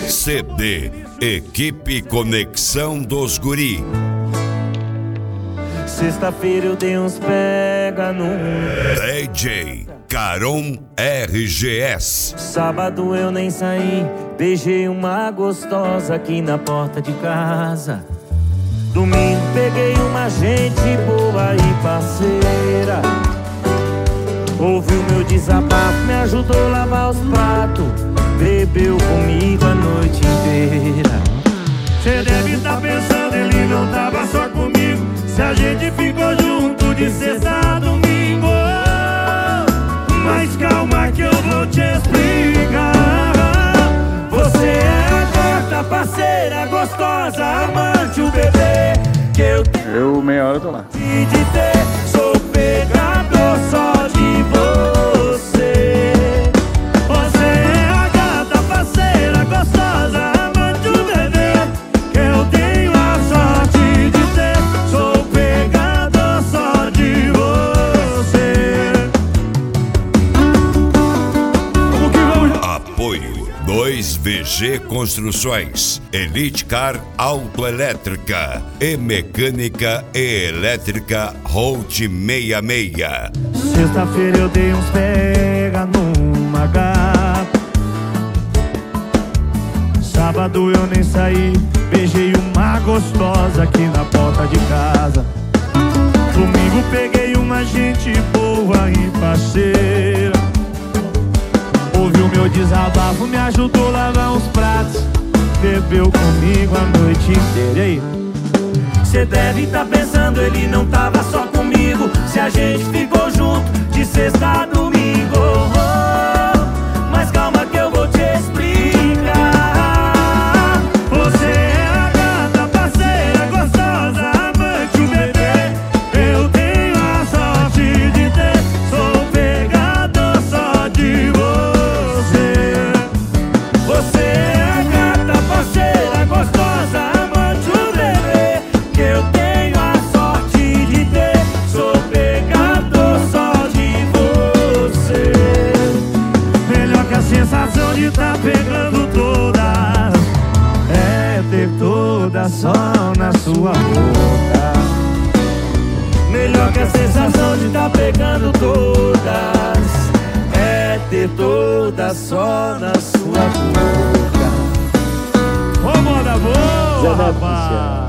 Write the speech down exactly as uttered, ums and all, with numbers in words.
C D Equipe Conexão dos Guri. Sexta-feira eu dei uns pega no D J Caron R G S. Sábado eu nem saí, beijei uma gostosa aqui na porta de casa. Domingo peguei uma gente boa e parceira. Ouviu meu desabafo, me ajudou a lavar os pratos, bebeu comigo a noite inteira. Cê deve tá pensando, ele não tava só comigo, se a gente ficou junto de sexta a domingo. Mas calma que eu vou te explicar. Você é a gata, parceira, gostosa, amante, o bebê que eu tenho. Eu meia hora tô lá. De ter, sou pegador só de você. Você é a gata, parceira, gostosa, amante, o bebê que eu tenho a sorte de ter. Sou pegador só de você. Apoio dois V G Construções, Elite Car Autoelétrica e Mecânica e Elétrica Holt sessenta e seis. Sexta-feira eu dei uns pega numa gata. Sábado eu nem saí, beijei uma gostosa aqui na porta de casa. Domingo peguei uma gente boa e parceira. Ouviu meu desabafo, me ajudou a lavar os pratos, bebeu comigo a noite inteira. Cê deve tá pensando, ele não tava só comigo, se a gente ficou junto de sexta a domingo. Oh, mas calma que eu vou te explicar. Você é a gata, parceira, gostosa, amante, o bebê eu tenho a sorte de ter. Sou pegador só de você. Você é a gata, parceira, gostosa, amante, o bebê que eu tenho a sorte de ter. Sou pegador só de você. Melhor que a sensação de tá pegando todas é ter toda só na sua boca. Melhor que a sensação de tá pegando todas é ter toda só na sua boca. Ô, moda boa, Zé Neto, rapaz.